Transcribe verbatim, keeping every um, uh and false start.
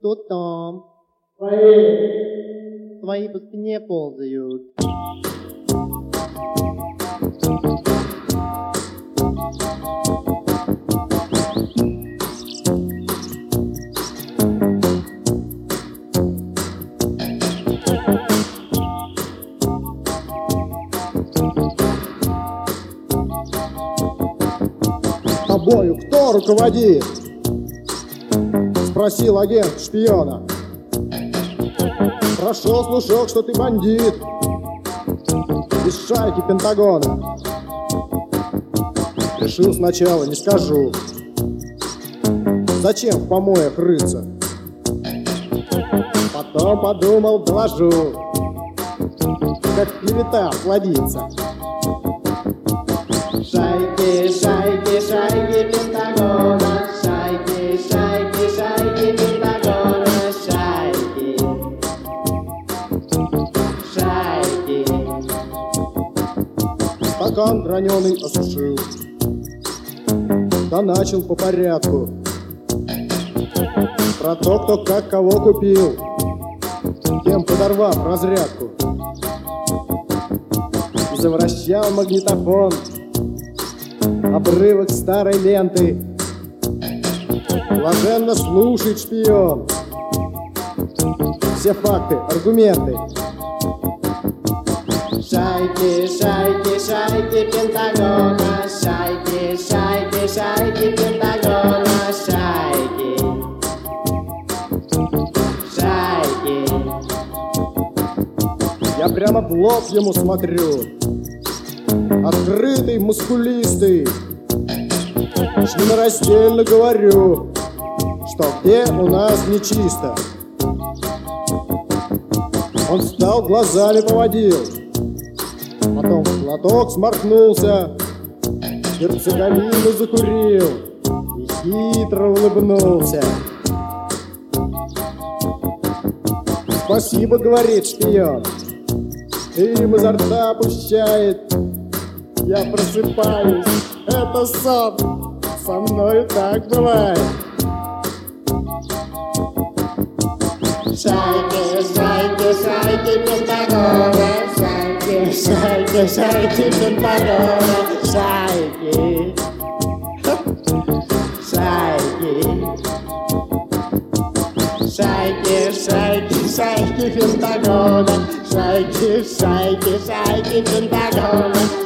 Кто там? Свои. Свои по спине ползают. Тобою кто руководит? Спросил агент шпиона. Прошел слушок, что ты бандит из шайки Пентагона. Решил сначала, не скажу, зачем в помоях рыться. Потом подумал, доложу, как клевета плодится. Шайки, шайки, шайки Пентагона, шайки, шайки, шайки Пентагона, шайки, шайки. Стакан граненый осушил, да начал по порядку про то, кто как кого купил, тем подорвав разрядку. И завращал магнитофон обрывок старой ленты. Блаженно слушает шпион все факты, аргументы. Шайки, шайки, шайки Пентагона, шайки, шайки, шайки Пентагона, шайки, шайки. Я прямо в лоб ему смотрю, открытый, мускулистый, членораздельно говорю, что где у нас нечисто. Он встал, глазами поводил, потом в платок сморкнулся, перцеговину закурил и хитро улыбнулся. Спасибо, говорит шпион, дым изо рта пущает. Я просыпаюсь, это сон, со мною так бывает. Шайки, шайки, шайки Пентагона, шайки, шайки, шайки Пентагона, шайки, шайки, шайки, шайки, шайки Пентагона, шайки, шайки, шайки Пентагона.